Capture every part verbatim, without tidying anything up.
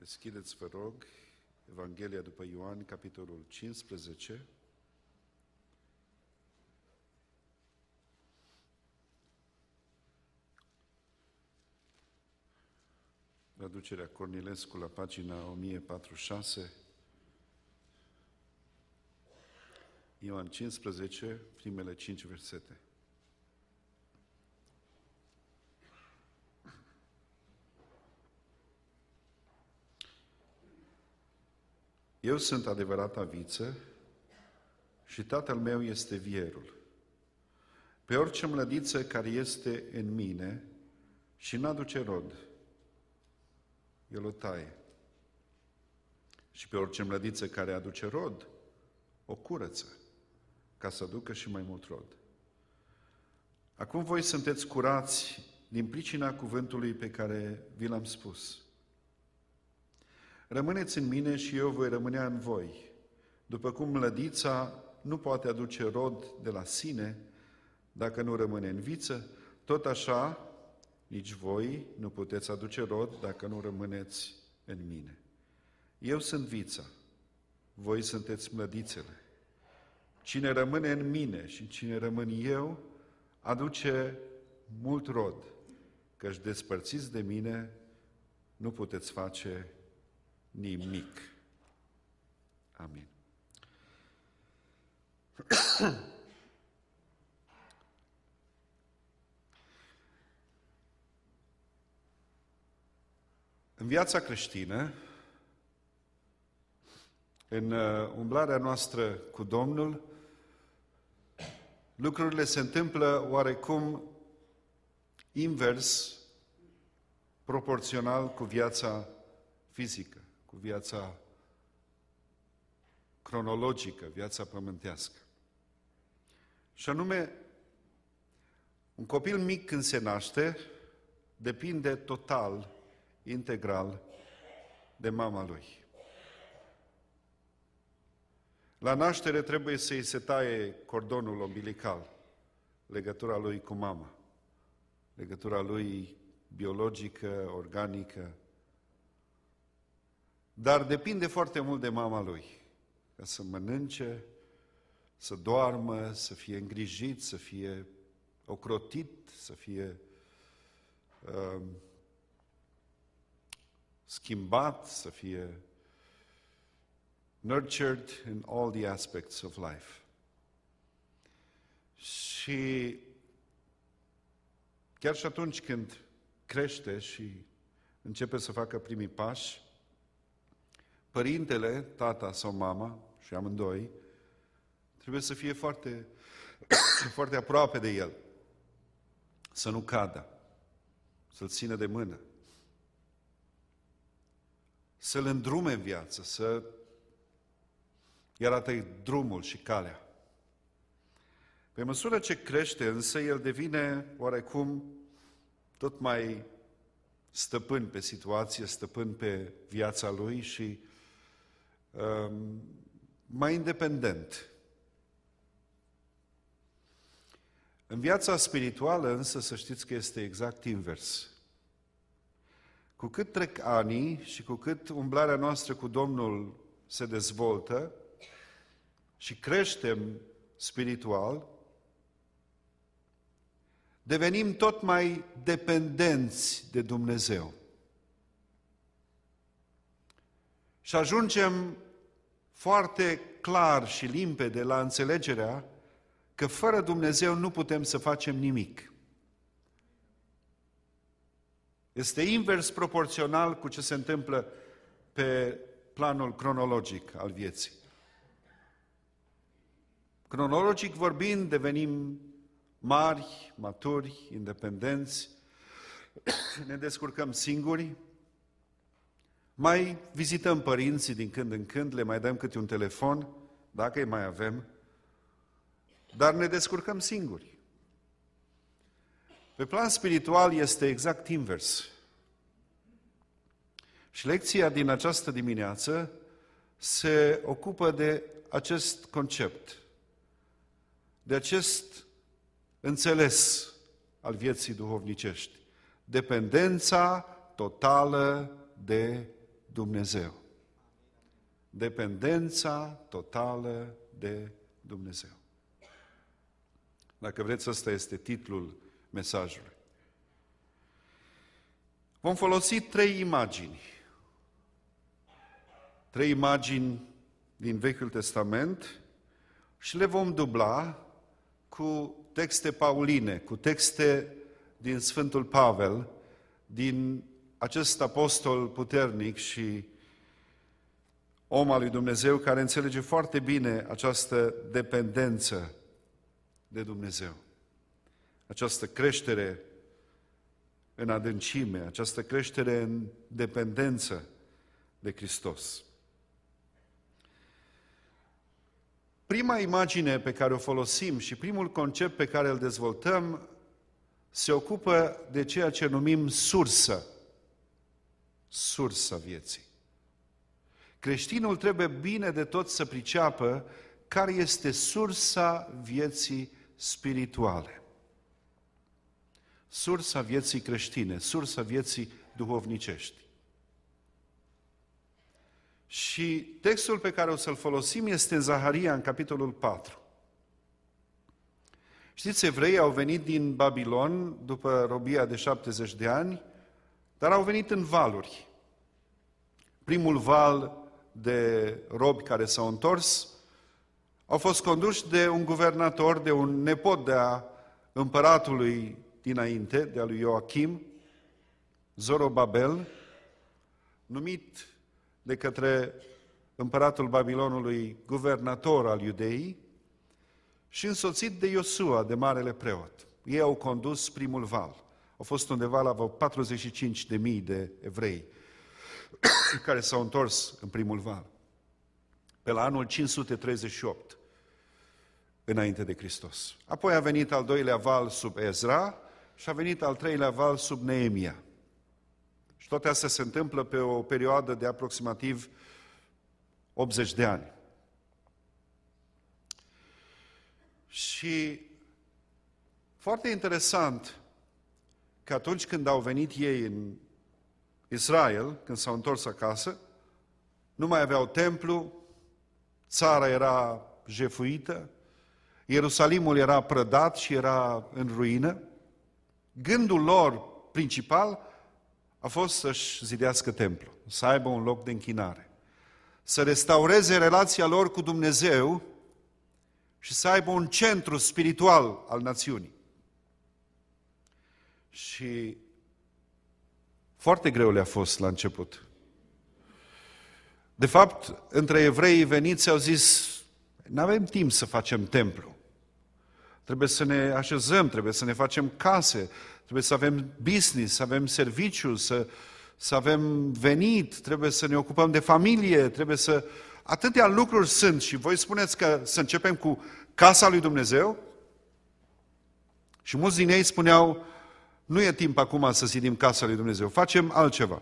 Deschideți, vă rog, Evanghelia după Ioan, capitolul cincisprezece. Traducerea Cornilescu la pagina o mie patruzeci și șase. Ioan cincisprezece, primele cinci versete. Eu sunt adevărata viță și Tatăl meu este vierul. Pe orice mlădiță care este în mine și n-aduce rod, El o taie. Și pe orice mlădiță care aduce rod, o curăță, ca să aducă și mai mult rod. Acum voi sunteți curați din pricina cuvântului pe care vi l-am spus. Rămâneți în mine și eu voi rămânea în voi. După cum mlădița nu poate aduce rod de la sine dacă nu rămâne în viță, tot așa nici voi nu puteți aduce rod dacă nu rămâneți în mine. Eu sunt vița, voi sunteți mlădițele. Cine rămâne în mine și cine rămân eu, aduce mult rod, căci despărțiți de mine nu puteți face nimic. Amin. În viața creștină, în umblarea noastră cu Domnul, lucrurile se întâmplă oarecum invers, proporțional cu viața fizică, cu viața cronologică, viața pământească. Și anume, un copil mic când se naște, depinde total, integral, de mama lui. La naștere trebuie să-i se taie cordonul umbilical, legătura lui cu mama, legătura lui biologică, organică, dar depinde foarte mult de mama lui, ca să mănânce, să doarmă, să fie îngrijit, să fie ocrotit, să fie uh, schimbat, să fie nurtured in all the aspects of life. Și chiar și atunci când crește și începe să facă primii pași, părintele, tata sau mama, și amândoi, trebuie să fie foarte, foarte aproape de el, să nu cadă, să-l țină de mână, să-l îndrume în viață, să îi arate drumul și calea. Pe măsură ce crește însă, el devine oarecum tot mai stăpân pe situație, stăpân pe viața lui și um, mai independent. În viața spirituală însă să știți că este exact invers. Cu cât trec anii și cu cât umblarea noastră cu Domnul se dezvoltă și creștem spiritual, devenim tot mai dependenți de Dumnezeu. Și ajungem foarte clar și limpede la înțelegerea că fără Dumnezeu nu putem să facem nimic. Este invers proporțional cu ce se întâmplă pe planul cronologic al vieții. Cronologic vorbind, devenim mari, maturi, independenți, ne descurcăm singuri, mai vizităm părinții din când în când, le mai dăm câte un telefon, dacă îi mai avem, dar ne descurcăm singuri. Pe plan spiritual este exact invers. Și lecția din această dimineață se ocupă de acest concept, de acest înțeles al vieții duhovnicești. Dependența totală de Dumnezeu. Dependența totală de Dumnezeu. Dacă vreți, ăsta este titlul mesajului. Vom folosi trei imagini. Trei imagini din Vechiul Testament și le vom dubla cu texte pauline, cu texte din Sfântul Pavel, din acest apostol puternic și om al lui Dumnezeu care înțelege foarte bine această dependență de Dumnezeu. Această creștere în adâncime, această creștere în dependență de Hristos. Prima imagine pe care o folosim și primul concept pe care îl dezvoltăm se ocupă de ceea ce numim sursă. Sursa vieții. Creștinul trebuie bine de tot să priceapă care este sursa vieții spirituale. Sursa vieții creștine, sursa vieții duhovnicești. Și textul pe care o să-l folosim este în Zaharia, în capitolul patru. Știți, evreii au venit din Babilon după robia de șaptezeci de ani, dar au venit în valuri. Primul val de robi care s-au întors au fost conduși de un guvernator, de un nepot de a împăratului dinainte, de a lui Ioachim, Zorobabel, numit de către împăratul Babilonului guvernator al Iudeii și însoțit de Iosua, de marele preot. Ei au condus primul val. Au fost undeva la vreo patruzeci și cinci de mii de evrei care s-au întors în primul val. Pe la anul cinci sute treizeci și opt, înainte de Hristos. Apoi a venit al doilea val sub Ezra și a venit al treilea val sub Neemia. Și toate astea se întâmplă pe o perioadă de aproximativ optzeci de ani. Și foarte interesant că atunci când au venit ei în Israel, când s-au întors acasă, nu mai aveau templu, țara era jefuită, Ierusalimul era prădat și era în ruină. Gândul lor principal a fost să-și zidească templu, să aibă un loc de închinare, să restaureze relația lor cu Dumnezeu și să aibă un centru spiritual al națiunii. Și foarte greu le-a fost la început. De fapt, între evreii veniți au zis, nu avem timp să facem templu. Trebuie să ne așezăm, trebuie să ne facem case, trebuie să avem business, să avem serviciu, să, să avem venit, trebuie să ne ocupăm de familie, trebuie să... Atâtea lucruri sunt și voi spuneți că să începem cu casa lui Dumnezeu? Și mulți din ei spuneau, nu e timp acum să zidim casa lui Dumnezeu, facem altceva.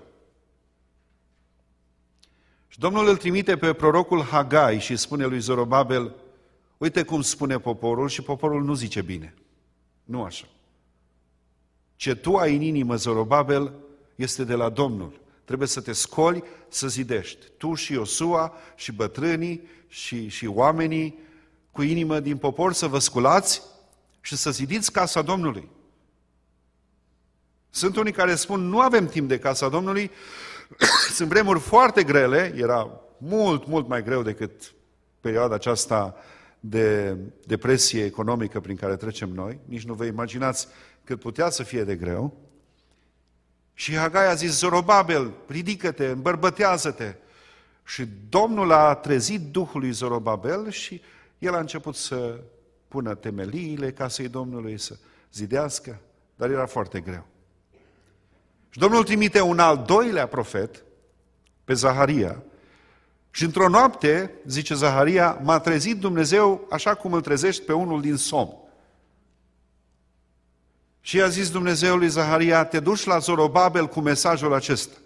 Și Domnul îl trimite pe prorocul Hagai și spune lui Zorobabel, uite cum spune poporul și poporul nu zice bine. Nu așa. Ce tu ai în inimă, Zorobabel, este de la Domnul. Trebuie să te scoli, să zidești. Tu și Iosua și bătrânii și, și oamenii cu inimă din popor să vă sculați și să zidiți casa Domnului. Sunt unii care spun, nu avem timp de casa Domnului, sunt vremuri foarte grele, era mult, mult mai greu decât perioada aceasta de depresie economică prin care trecem noi, nici nu vă imaginați cât putea să fie de greu. Și Hagai a zis, Zorobabel, ridică-te, îmbărbătează-te. Și Domnul a trezit Duhul lui Zorobabel și el a început să pună temeliile casei Domnului, să zidească, dar era foarte greu. Și Domnul trimite un al doilea profet, pe Zaharia, și într-o noapte, zice Zaharia, m-a trezit Dumnezeu așa cum îl trezești pe unul din somn. Și i-a zis Dumnezeu lui Zaharia, te duci la Zorobabel cu mesajul acesta.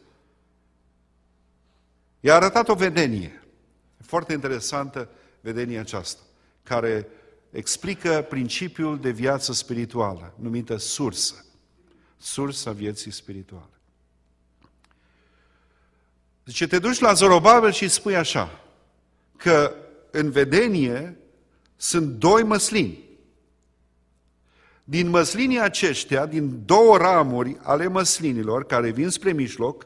I-a arătat o vedenie, foarte interesantă vedenia aceasta, care explică principiul de viață spirituală, numită sursă, sursa vieții spirituale. Zice, te duci la Zorobabel și îi spui așa, că în vedenie sunt doi măslini. Din măslinii aceștia, din două ramuri ale măslinilor care vin spre mijloc,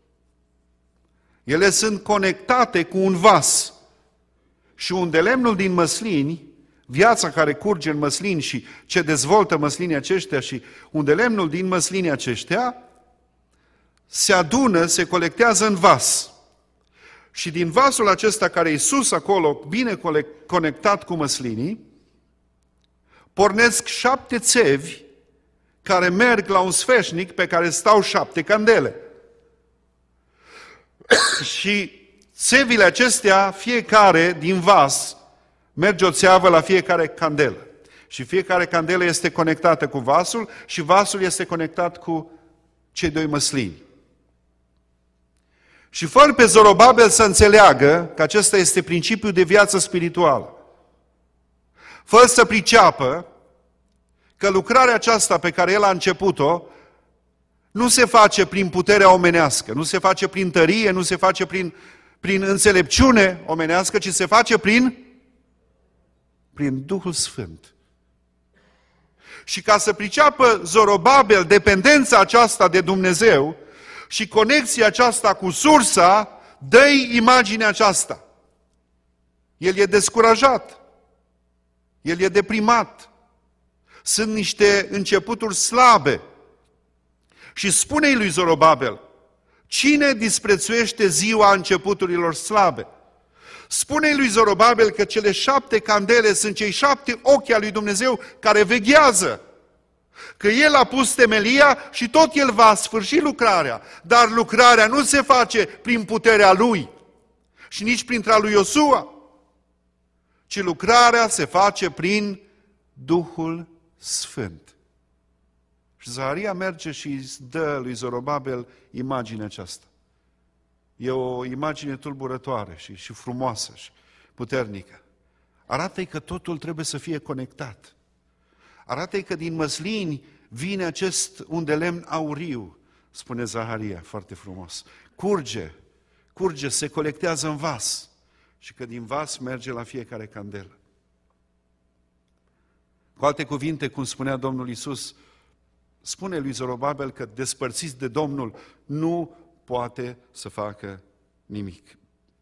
ele sunt conectate cu un vas. Și unde lemnul din măslini, viața care curge în măslini și ce dezvoltă măslinii aceștia și unde lemnul din măslinii aceștia se adună, se colectează în vas. Și din vasul acesta care e sus acolo, bine conectat cu măslinii, pornesc șapte țevi care merg la un sfeșnic pe care stau șapte candele. Și țevile acestea, fiecare din vas, merge o țeavă la fiecare candelă. Și fiecare candelă este conectată cu vasul și vasul este conectat cu cei doi măslini. Și fără pe Zorobabel să înțeleagă că acesta este principiul de viață spirituală, fără să priceapă că lucrarea aceasta pe care el a început-o nu se face prin puterea omenească, nu se face prin tărie, nu se face prin, prin înțelepciune omenească, ci se face prin, prin Duhul Sfânt. Și ca să priceapă Zorobabel dependența aceasta de Dumnezeu și conexia aceasta cu sursa, dă-i imaginea aceasta. El e descurajat, el e deprimat, sunt niște începuturi slabe. Și spune-i lui Zorobabel, cine disprețuiește ziua începuturilor slabe? Spune-i lui Zorobabel că cele șapte candele sunt cei șapte ochi al lui Dumnezeu care veghează. Că El a pus temelia și tot El va sfârși lucrarea. Dar lucrarea nu se face prin puterea Lui și nici printre lui Iosua, ci lucrarea se face prin Duhul Sfânt. Și Zaharia merge și îi dă lui Zorobabel imaginea aceasta. E o imagine tulburătoare și, și frumoasă și puternică. Arată-i că totul trebuie să fie conectat. Arată-i că din măslini vine acest un de lemn auriu, spune Zaharia, foarte frumos. Curge, curge, se colectează în vas și că din vas merge la fiecare candelă. Cu alte cuvinte, cum spunea Domnul Iisus, spune lui Zorobabel că despărțiți de Domnul nu poate să facă nimic.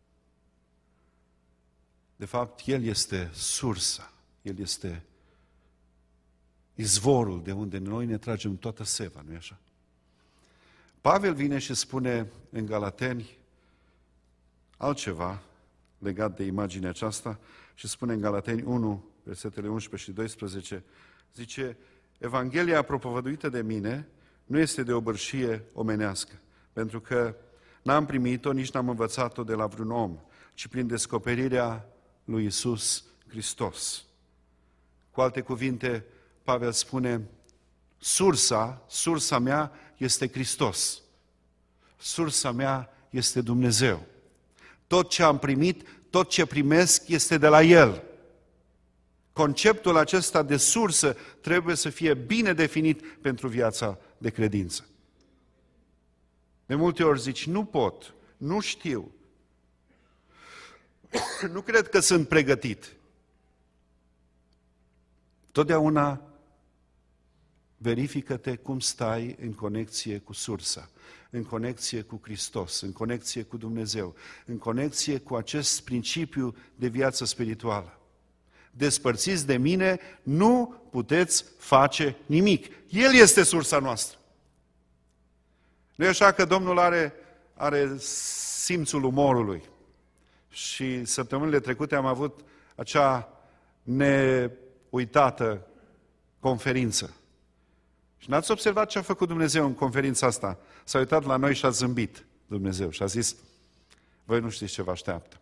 De fapt, El este sursa, El este izvorul de unde noi ne tragem toată seva, nu-i așa? Pavel vine și spune în Galateni altceva legat de imaginea aceasta și spune în Galateni unu, versetele unsprezece și doisprezece, zice, Evanghelia propovăduită de mine nu este de obârșie omenească, pentru că n-am primit-o, nici n-am învățat-o de la vreun om, ci prin descoperirea lui Iisus Hristos. Cu alte cuvinte, Pavel spune, sursa, sursa mea este Hristos. Sursa mea este Dumnezeu. Tot ce am primit, tot ce primesc este de la El. Conceptul acesta de sursă trebuie să fie bine definit pentru viața de credință. De multe ori zici, nu pot, nu știu, nu cred că sunt pregătit. Totdeauna verifică-te cum stai în conexie cu sursa, în conexie cu Hristos, în conexie cu Dumnezeu, în conexie cu acest principiu de viață spirituală. Despărțiți de mine, nu puteți face nimic. El este sursa noastră. Nu e așa că Domnul are, are simțul umorului. Și săptămânile trecute am avut acea neuitată conferință. Și n-ați observat ce a făcut Dumnezeu în conferința asta? S-a uitat la noi și a zâmbit Dumnezeu și a zis, voi nu știți ce vă așteaptă.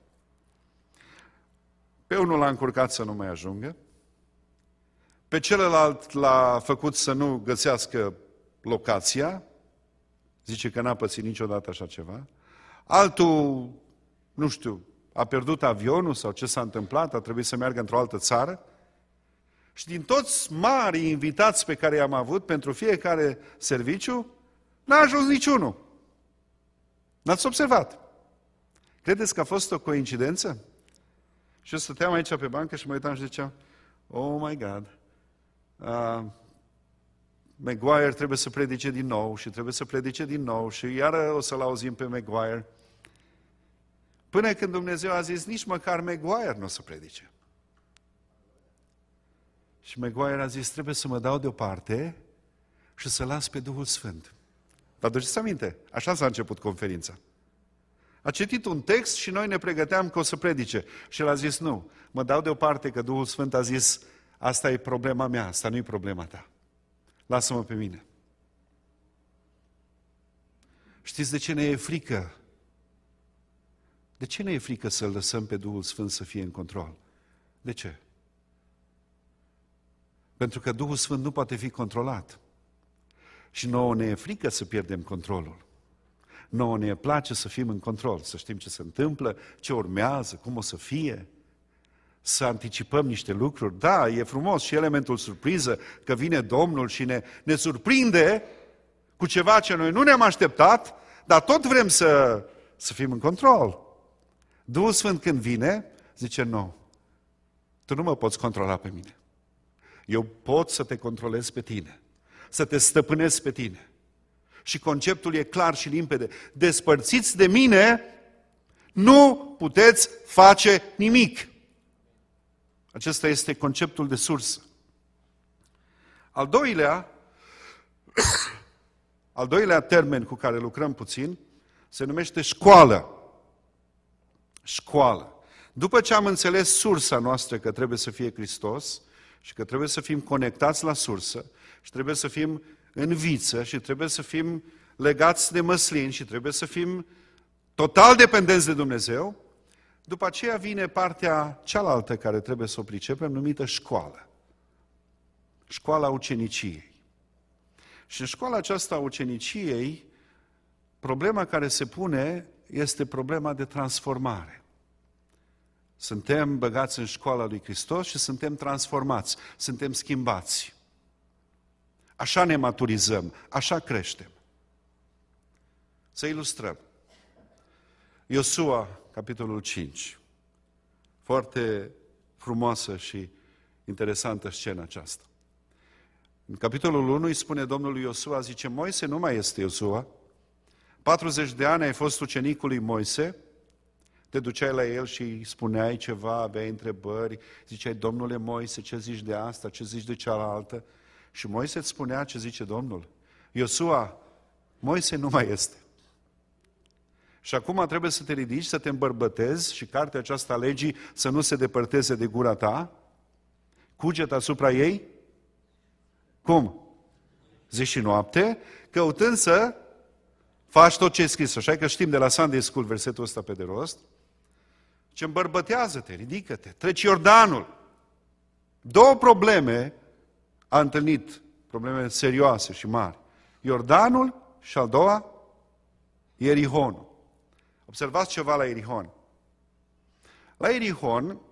Pe unul l-a încurcat să nu mai ajungă, pe celălalt l-a făcut să nu găsească locația, zice că n-a pățit niciodată așa ceva, altul, nu știu, a pierdut avionul sau ce s-a întâmplat, a trebuit să meargă într-o altă țară. Și din toți mari invitați pe care i-am avut pentru fiecare serviciu, n-a ajuns niciunul. N-ați observat? Credeți că a fost o coincidență? Și eu stăteam aici pe bancă și mă uitam și ziceam, oh my God, uh, Maguire trebuie să predice din nou și trebuie să predice din nou și iară o să-l auzim pe Maguire. Până când Dumnezeu a zis, nici măcar Maguire nu o să predice. Și Maguire a zis, trebuie să mă dau deoparte și să las pe Duhul Sfânt. Vă aduceți aminte? Așa s-a început conferința. A citit un text și noi ne pregăteam că o să predice. Și el a zis, nu, mă dau deoparte că Duhul Sfânt a zis, asta e problema mea, asta nu e problema ta. Lasă-mă pe mine. Știți de ce ne e frică? De ce ne e frică să-L lăsăm pe Duhul Sfânt să fie în control? De ce? Pentru că Duhul Sfânt nu poate fi controlat. Și nouă ne e frică să pierdem controlul. Nouă ne place să fim în control, să știm ce se întâmplă, ce urmează, cum o să fie, să anticipăm niște lucruri. Da, e frumos și elementul surpriză că vine Domnul și ne, ne surprinde cu ceva ce noi nu ne-am așteptat, dar tot vrem să, să fim în control. Duhul Sfânt când vine, zice, nu, tu nu mă poți controla pe mine. Eu pot să te controlez pe tine, să te stăpânesc pe tine. Și conceptul e clar și limpede. Despărțiți de mine, nu puteți face nimic. Acesta este conceptul de sursă. Al doilea, al doilea termen cu care lucrăm puțin se numește școală. Școală. După ce am înțeles sursa noastră că trebuie să fie Hristos și că trebuie să fim conectați la sursă și trebuie să fim în viță și trebuie să fim legați de măslin și trebuie să fim total dependenți de Dumnezeu, după aceea vine partea cealaltă care trebuie să o pricepem, numită școală. Școala uceniciei. Și în școala aceasta a uceniciei, problema care se pune este problema de transformare. Suntem băgați în școala lui Hristos și suntem transformați, suntem schimbați. Așa ne maturizăm, așa creștem. Să ilustrăm. Iosua, capitolul cinci. Foarte frumoasă și interesantă scena aceasta. În capitolul unu îi spune Domnul lui Iosua, zice, Moise nu mai este Iosua, patruzeci de ani ai fost ucenicul lui Moise, te duceai la el și îi spuneai ceva, aveai întrebări, ziceai, Domnule Moise, ce zici de asta, ce zici de cealaltă? Și Moise îți spunea ce zice Domnul. Iosua, Moise nu mai este. Și acum trebuie să te ridici, să te îmbărbătezi și cartea aceasta a legii să nu se depărteze de gura ta. Cuget asupra ei. Cum? Zi și noapte, căutând să faci tot ce e scris. Așa că știm de la Sunday School versetul ăsta pe de rost. Ce îmbărbătează-te, ridică-te, treci Iordanul. Două probleme a întâlnit, probleme serioase și mari. Iordanul și al doua, Ierihonul. Observați ceva la Ierihon. La Ierihon,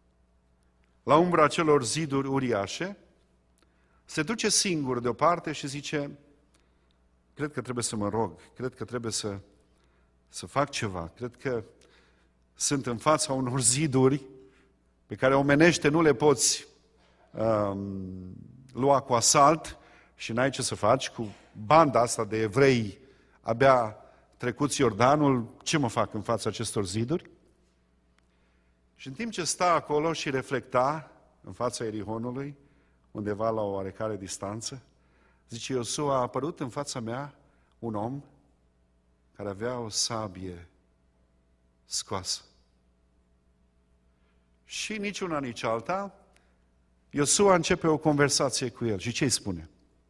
la umbra celor ziduri uriașe, se duce singur deoparte și zice, cred că trebuie să mă rog, cred că trebuie să, să fac ceva, cred că sunt în fața unor ziduri pe care omenește nu le poți um, lua cu asalt și n-ai ce să faci cu banda asta de evrei abia trecuți Iordanul, ce mă fac în fața acestor ziduri? Și în timp ce sta acolo și reflecta în fața Ierihonului, undeva la o oarecare distanță, zice, Iosua, a apărut în fața mea un om care avea o sabie scoasă. Și nici una, nici alta, Iosua începe o conversație cu el. Și ce îi spune?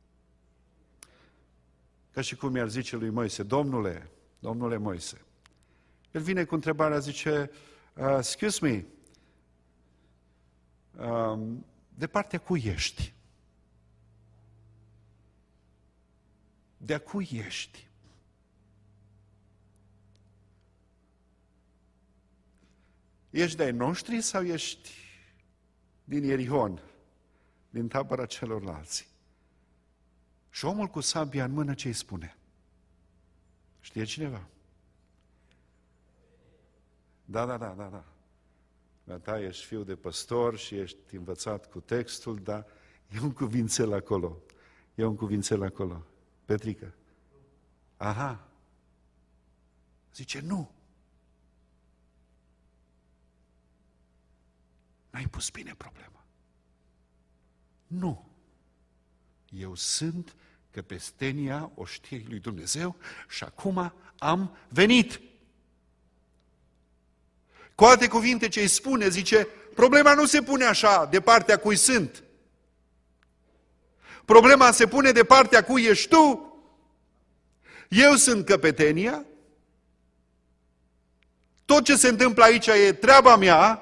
Ca și cum i-ar zice lui Moise, Domnule, Domnule Moise. El vine cu întrebarea, zice, uh, excuse me, um, de partea cui ești? De-a cui ești? Ești de-ai noștri sau ești din Ierihon, din tabăra celorlalți? Și omul cu sabia în mână ce îi spune? Știe cineva? Da, da, da, da, da. Ta, ești fiu de păstor și ești învățat cu textul, dar e un cuvințel acolo. E un cuvințel acolo. Petrică. Aha. Zice, nu. N-ai pus bine problema. Nu. Eu sunt căpetenia oștirii lui Dumnezeu și acum am venit. Cu alte cuvinte ce îi spune, zice, problema nu se pune așa, de partea cui sunt. Problema se pune de partea cui ești tu. Eu sunt căpetenia. Tot ce se întâmplă aici e treaba mea.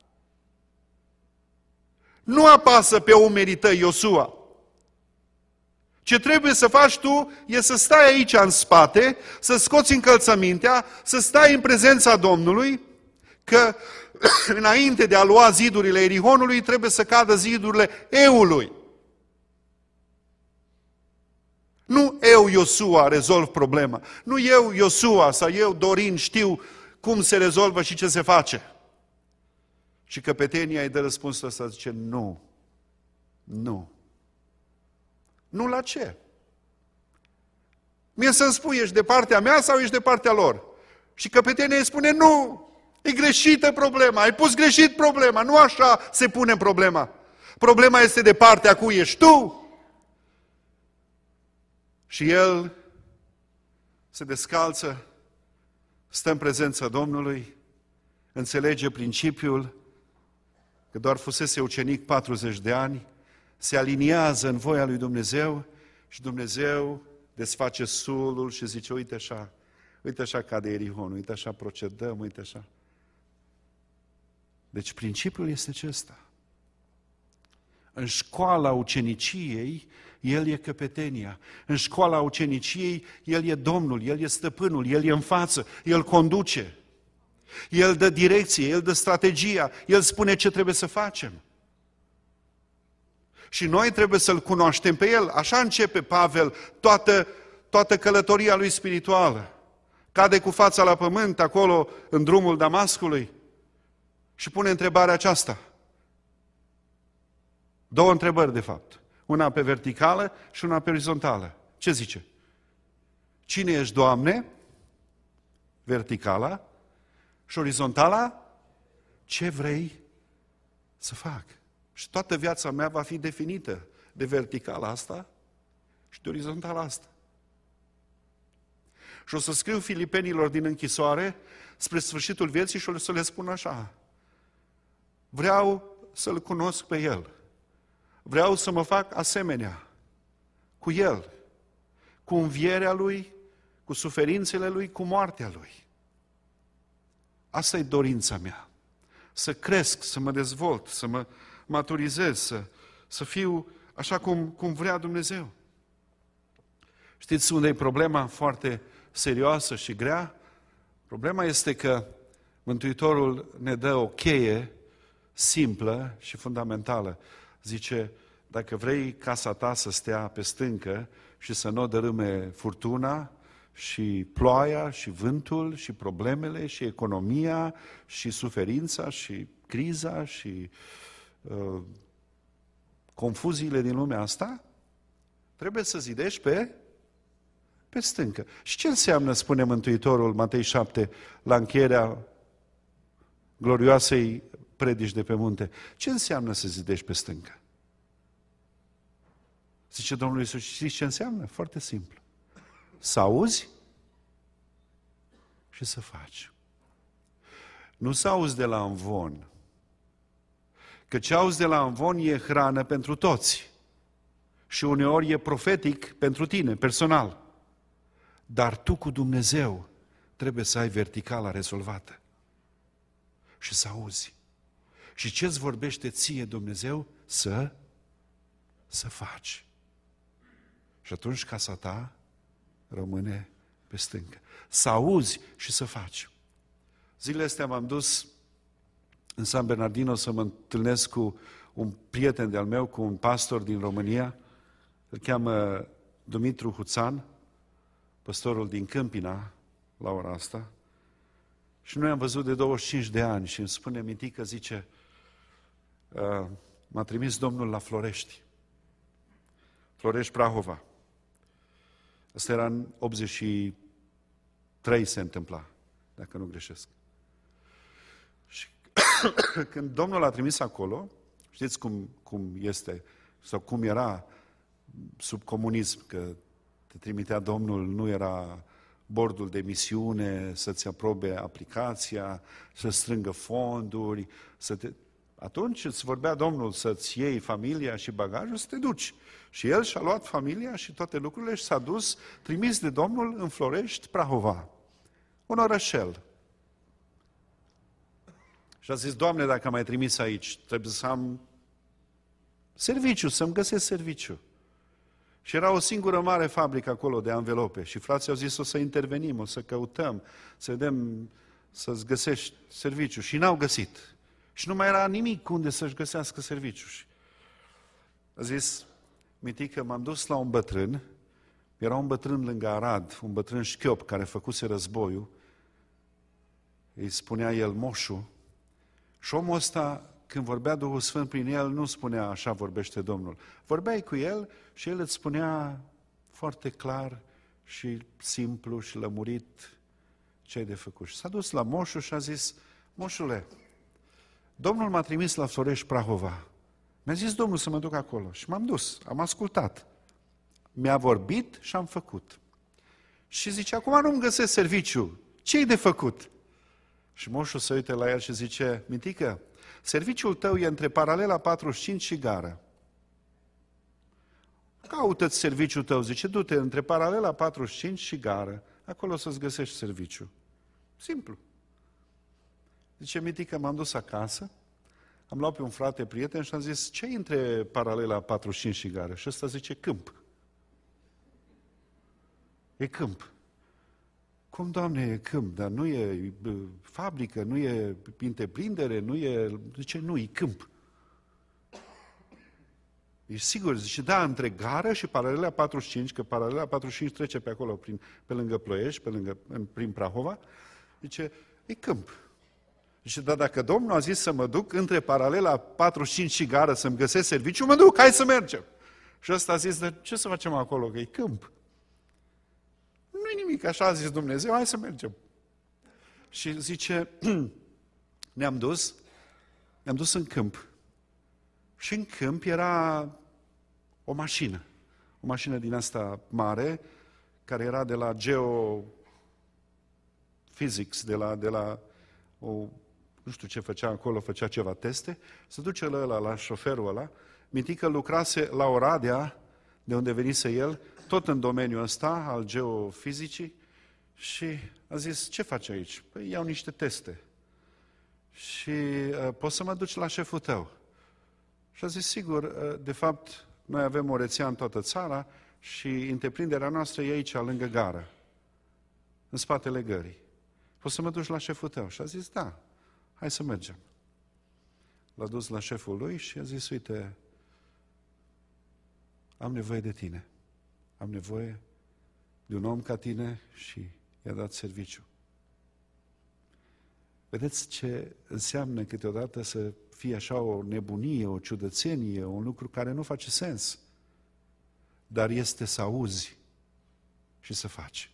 Nu apasă pe umerii tăi, Iosua. Ce trebuie să faci tu e să stai aici în spate, să scoți încălțămintea, să stai în prezența Domnului, că înainte de a lua zidurile Erihonului trebuie să cadă zidurile Eului. Nu eu, Iosua, rezolv problema. Nu eu, Iosua, sau eu, Dorin, știu cum se rezolvă și ce se face. Și căpetenia îi dă răspunsul ăsta, zice, nu, nu. Nu la ce? Mie să-mi spui, ești de partea mea sau ești de partea lor? Și căpetenia îi spune, nu, e greșită problema, ai pus greșit problema, nu așa se pune problema. Problema este de partea cui ești tu. Și el se descalță, stă în prezența Domnului, înțelege principiul că doar fusese ucenic patruzeci de ani, se aliniază în voia lui Dumnezeu și Dumnezeu desface sulul și zice, uite așa, uite așa cade Erihon, uite așa procedăm, uite așa. Deci principiul este acesta. În școala uceniciei, el e căpetenia. În școala uceniciei, el e Domnul, el e stăpânul, el e în față, el conduce. El dă direcție, el dă strategia, el spune ce trebuie să facem. Și noi trebuie să-L cunoaștem pe El. Așa începe Pavel toată, toată călătoria lui spirituală. Cade cu fața la pământ acolo în drumul Damascului și pune întrebarea aceasta. Două întrebări, de fapt. Una pe verticală și una pe orizontală. Ce zice? Cine ești, Doamne? Verticala. Și orizontala? Ce vrei să fac? Și toată viața mea va fi definită de verticala asta și de orizontala asta. Și o să scriu filipenilor din închisoare spre sfârșitul vieții și o să le spun așa. Vreau să-L cunosc pe El. Vreau să mă fac asemenea cu El, cu învierea Lui, cu suferințele Lui, cu moartea Lui. Asta e dorința mea. Să cresc, să mă dezvolt, să mă maturizez, să, să fiu așa cum, cum vrea Dumnezeu. Știți unde e problema foarte serioasă și grea? Problema este că Mântuitorul ne dă o cheie simplă și fundamentală. Zice, dacă vrei casa ta să stea pe stâncă și să nu o dărâme furtuna și ploaia și vântul și problemele și economia și suferința și criza și uh, confuziile din lumea asta, trebuie să zidești pe, pe stâncă. Și ce înseamnă, spune Mântuitorul, Matei șapte, la încheierea glorioasei predici de pe munte? Ce înseamnă să zidești pe stâncă? Zice Domnul Iisus, știți ce înseamnă? Foarte simplu. Să auzi și să faci. Nu să auzi de la învon. Că ce auzi de la învon e hrană pentru toți. Și uneori e profetic pentru tine, personal. Dar tu cu Dumnezeu trebuie să ai verticala rezolvată. Și să auzi. Și ce-ți vorbește ție Dumnezeu? Să, să faci. Și atunci casa ta rămâne pe stâncă. Să auzi și să faci. Zilele astea m-am dus în San Bernardino să mă întâlnesc cu un prieten de-al meu, cu un pastor din România. Îl cheamă Dumitru Huțan, păstorul din Câmpina, la ora asta. Și noi am văzut de douăzeci și cinci de ani și îmi spune Mitică, zice, uh, m-a trimis Domnul la Florești. Florești, Prahova. Asta era în optzeci și trei se întâmpla, dacă nu greșesc. Și când Domnul l-a trimis acolo, știți cum, cum este, sau cum era sub comunism, că te trimitea Domnul, nu era bordul de misiune să-ți aprobe aplicația, să strângă fonduri, să te... Atunci îți vorbea Domnul să-ți iei familia și bagajul, să te duci. Și el și-a luat familia și toate lucrurile și s-a dus, trimis de Domnul în Florești, Prahova, un orășel. Și a zis, Doamne, dacă m-ai trimis aici, trebuie să am serviciu, să-mi găsesc serviciu. Și era o singură mare fabrică acolo de anvelope și frații au zis, o să intervenim, o să căutăm, să vedem, să-ți găsești serviciu. Și n-au găsit. Și nu mai era nimic unde să-și găsească serviciu. Și a zis, Mitică, m-am dus la un bătrân, era un bătrân lângă Arad, un bătrân șchiop care făcuse războiul, îi spunea el Moșu, și omul ăsta, când vorbea Duhul Sfânt prin el, nu spunea așa vorbește Domnul. Vorbeai cu el și el îți spunea foarte clar și simplu și lămurit ce ai de făcut. Și s-a dus la Moșu și a zis, Moșule, Domnul m-a trimis la Florești, Prahova. Mi-a zis Domnul să mă duc acolo și m-am dus, am ascultat. Mi-a vorbit și am făcut. Și zice, acum nu-mi găsesc serviciu. Ce-i de făcut? Și Moșul se uită la el și zice, Mitică, serviciul tău e între paralela patruzeci și cinci și gară. Caută-ți serviciul tău, zice, du-te între paralela patruzeci și cinci și gară. Acolo să-ți găsești serviciu. Simplu. Zice, Mitică, m-am dus acasă, am luat pe un frate prieten și am zis, ce-i între paralela patruzeci și cinci și gară? Și ăsta zice, câmp. E câmp. Cum, Doamne, e câmp, dar nu e fabrică, nu e întreprindere, nu e... Zice, nu, e câmp. E sigur, zice, da, între gară și paralela patruzeci și cinci, că paralela patruzeci și cinci trece pe acolo, prin, pe lângă Ploiești, pe lângă, prin Prahova, zice, e câmp. Zice, dar dacă Domnul a zis să mă duc între paralela patruzeci și cinci și gară să-mi găsesc serviciu, mă duc, hai să mergem. Și ăsta a zis, dar ce să facem acolo, că e câmp? Nu-i nimic, așa a zis Dumnezeu, hai să mergem. Și zice, ne-am dus, ne-am dus în câmp. Și în câmp era o mașină, o mașină din asta mare, care era de la Geophysics, de la, de la o, nu știu ce făcea acolo, făcea ceva teste, se duce la ăla, la șoferul ăla, Mitică lucrase la Oradea, de unde venise el, tot în domeniul ăsta, al geofizicii, și a zis, ce faci aici? Păi iau niște teste. Și uh, poți să mă duci la șeful tău? Și a zis, sigur, uh, de fapt, noi avem o rețea în toată țara și întreprinderea noastră e aici, lângă gară, în spatele gării. Poți să mă duci la șeful tău? Și a zis, da, hai să mergem. L-a dus la șeful lui și a zis, uite, am nevoie de tine. Am nevoie de un om ca tine și i-a dat serviciu. Vedeți ce înseamnă câteodată să fie așa o nebunie, o ciudățenie, un lucru care nu face sens, dar este să auzi și să faci.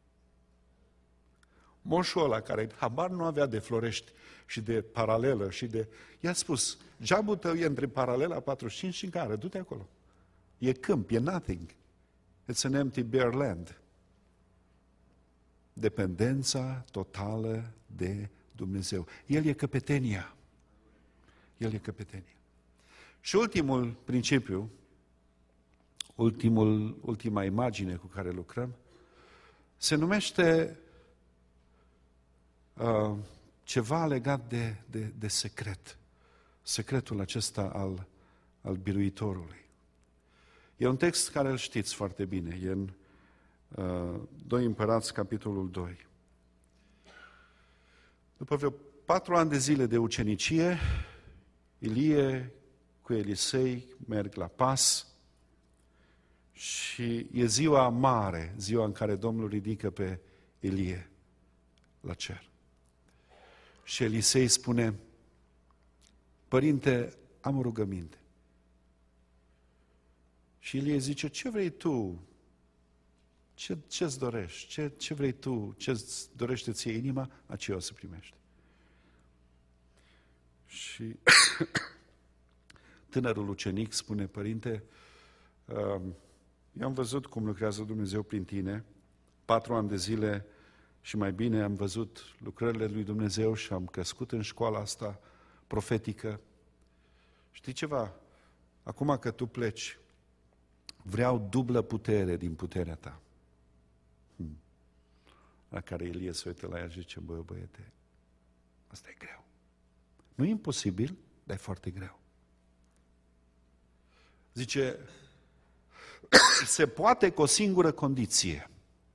Moșul ăla care habar nu avea de Florești și de paralelă și de... I-a spus, geabul tău e între paralela patruzeci și cinci și gară, du-te acolo. E câmp, e nothing. It's an empty bare land. Dependența totală de Dumnezeu. El e căpetenia. El e căpetenia. Și ultimul principiu, ultimul, ultima imagine cu care lucrăm, se numește uh, ceva legat de, de, de secret. Secretul acesta al, al biruitorului. E un text care îl știți foarte bine, e în uh, doi Împărați, capitolul doi. După vreo patru ani de zile de ucenicie, Ilie cu Elisei merg la pas și e ziua mare, ziua în care Domnul ridică pe Ilie la cer. Și Elisei spune, părinte, am o rugăminte. Și Ilie zice, ce vrei tu? Ce, ce-ți dorești? Ce, ce vrei tu? Ce-ți dorește ție inima? Aceea o să primești. Și tânărul ucenic spune, părinte, eu am văzut cum lucrează Dumnezeu prin tine, patru ani de zile și mai bine am văzut lucrările lui Dumnezeu și am crescut în școala asta profetică. Știi ceva? Acum că tu pleci, vreau dublă putere din puterea ta. Hmm. La care Ilie se uită la ea și zice, bă, băiete, asta e greu. Nu e imposibil, dar e foarte greu. Zice, se poate cu o singură condiție.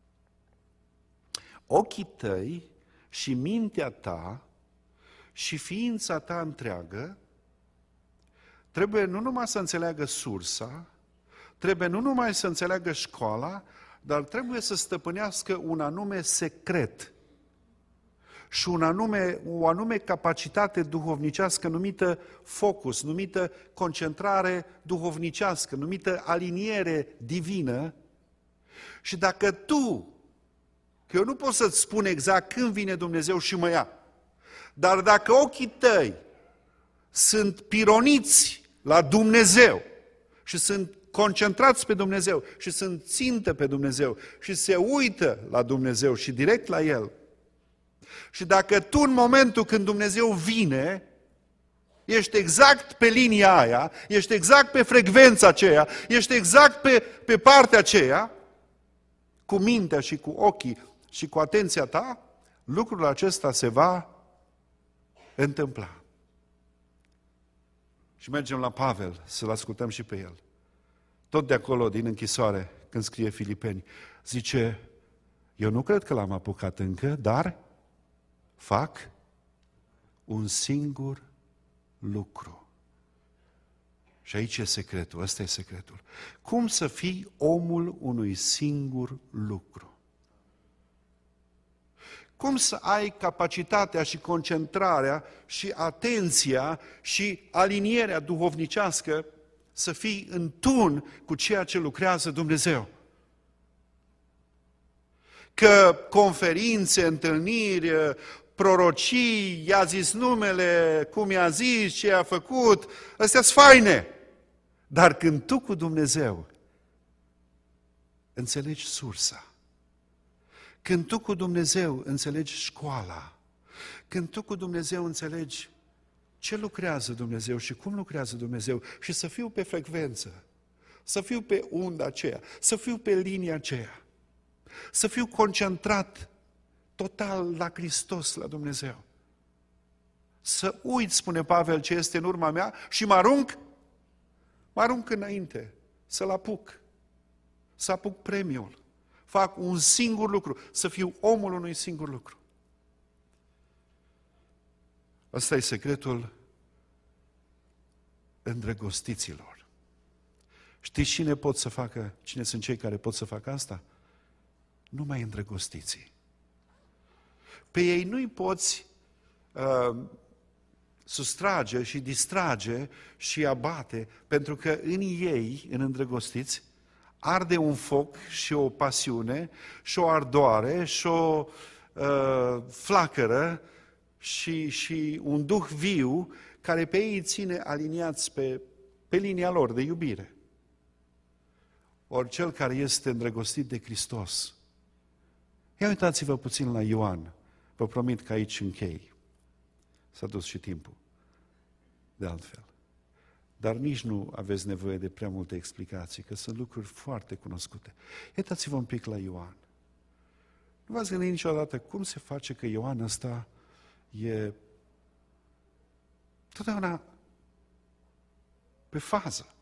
Ochii tăi și mintea ta și ființa ta întreagă trebuie nu numai să înțeleagă sursa, trebuie nu numai să înțeleagă școala, dar trebuie să stăpânească un anume secret și un anume, o anume capacitate duhovnicească numită focus, numită concentrare duhovnicească, numită aliniere divină. Și dacă tu, că eu nu pot să-ți spun exact când vine Dumnezeu și mă ia, dar dacă ochii tăi sunt pironiți la Dumnezeu și sunt concentrați pe Dumnezeu și sunt țintă pe Dumnezeu și se uită la Dumnezeu și direct la El, și dacă tu în momentul când Dumnezeu vine, ești exact pe linia aia, ești exact pe frecvența aceea, ești exact pe, pe partea aceea, cu mintea și cu ochii și cu atenția ta, lucrul acesta se va întâmpla. Și mergem la Pavel să-l ascultăm și pe el. Tot de acolo, din închisoare, când scrie Filipeni, zice, eu nu cred că l-am apucat încă, dar fac un singur lucru. Și aici e secretul, ăsta e secretul. Cum să fii omul unui singur lucru? Cum să ai capacitatea și concentrarea și atenția și alinierea duhovnicească să fii în tun cu ceea ce lucrează Dumnezeu? Că conferințe, întâlniri, prorocii, i-a zis numele, cum i-a zis, ce a făcut, astea-s faine. Dar când tu cu Dumnezeu înțelegi sursa, când tu cu Dumnezeu înțelegi școala, când tu cu Dumnezeu înțelegi ce lucrează Dumnezeu și cum lucrează Dumnezeu și să fiu pe frecvență, să fiu pe unda aceea, să fiu pe linia aceea, să fiu concentrat total la Hristos, la Dumnezeu. Să uit, spune Pavel, ce este în urma mea și mă arunc, mă arunc înainte, să-l apuc, să apuc premiul. Fac un singur lucru, să fiu omul unui singur lucru. Ăsta e secretul îndrăgostiților. Știți cine pot să facă, cine sunt cei care pot să facă asta? Numai îndrăgostiții. Pe ei nu-i poți uh, sustrage și distrage și abate, pentru că în ei, în îndrăgostiți, arde un foc și o pasiune și o ardoare și o uh, flacără și, și un duh viu care pe ei ține aliniați pe, pe linia lor de iubire. Ori cel care este îndrăgostit de Hristos. Ia uitați-vă puțin la Ioan. Vă promit că aici închei. S-a dus și timpul. De altfel. Dar nici nu aveți nevoie de prea multe explicații, că sunt lucruri foarte cunoscute. Uitați-vă un pic la Ioan. Nu v-ați gândit niciodată cum se face că Ioan ăsta e totdeauna pe fază.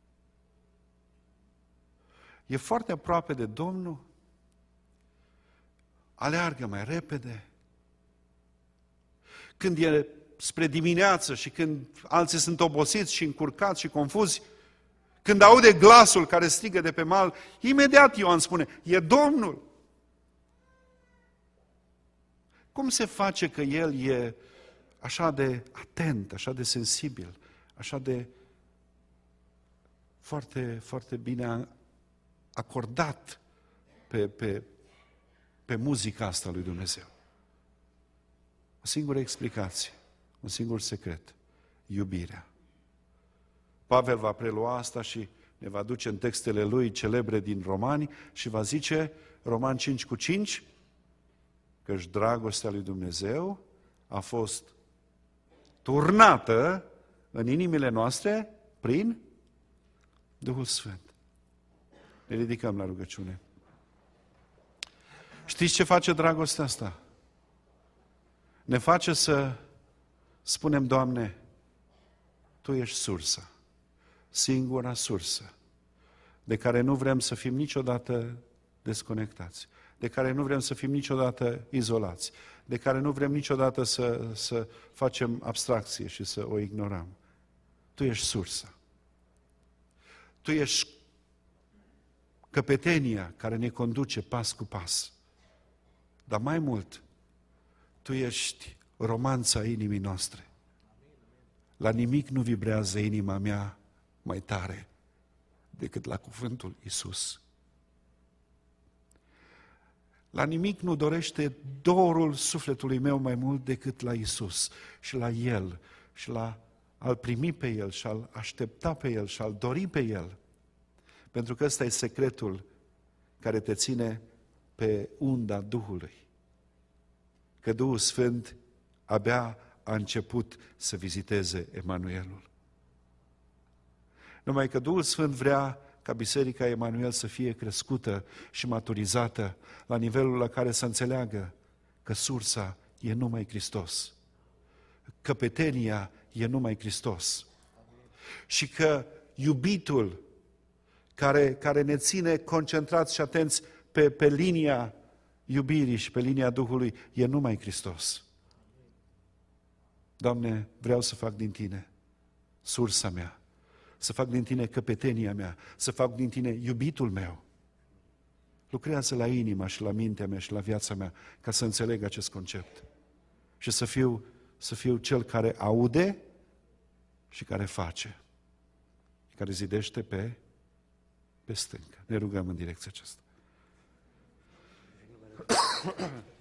E foarte aproape de Domnul, aleargă mai repede. Când e spre dimineață și când alții sunt obosiți și încurcați și confuzi, când aude glasul care strigă de pe mal, imediat Ioan spune, e Domnul. Cum se face că el e așa de atent, așa de sensibil, așa de foarte, foarte bine acordat pe, pe, pe muzica asta lui Dumnezeu. O singură explicație, un singur secret, iubirea. Pavel va prelua asta și ne va duce în textele lui celebre din Romani și va zice, Romani cinci cu cinci, căci dragostea lui Dumnezeu a fost turnată în inimile noastre prin Duhul Sfânt. Ne ridicăm la rugăciune. Știți ce face dragostea asta? Ne face să spunem, Doamne, Tu ești sursa, singura sursă, de care nu vrem să fim niciodată desconectați, de care nu vrem să fim niciodată izolați, de care nu vrem niciodată să, să facem abstracție și să o ignorăm. Tu ești sursa. Tu ești căpetenia care ne conduce pas cu pas. Dar mai mult, Tu ești romanța inimii noastre. La nimic nu vibrează inima mea mai tare decât la cuvântul Iisus. La nimic nu dorește dorul sufletului meu mai mult decât la Iisus și la El și la a-L primi pe El și a-L aștepta pe El și a-L dori pe El. Pentru că ăsta e secretul care te ține pe unda Duhului. Că Duhul Sfânt abia a început să viziteze Emanuelul. Numai că Duhul Sfânt vrea ca Biserica Emanuel să fie crescută și maturizată la nivelul la care să înțeleagă că sursa e numai Hristos. Căpetenia e numai Hristos. Și că iubitul care, care ne ține concentrați și atenți pe, pe linia iubirii și pe linia Duhului e numai Hristos. Doamne, vreau să fac din Tine sursa mea, să fac din Tine căpetenia mea, să fac din Tine iubitul meu. Lucrează la inima și la mintea mea și la viața mea ca să înțeleg acest concept și să fiu, să fiu cel care aude și care face, care zidește pe, pe stâncă. Ne rugăm în direcția aceasta.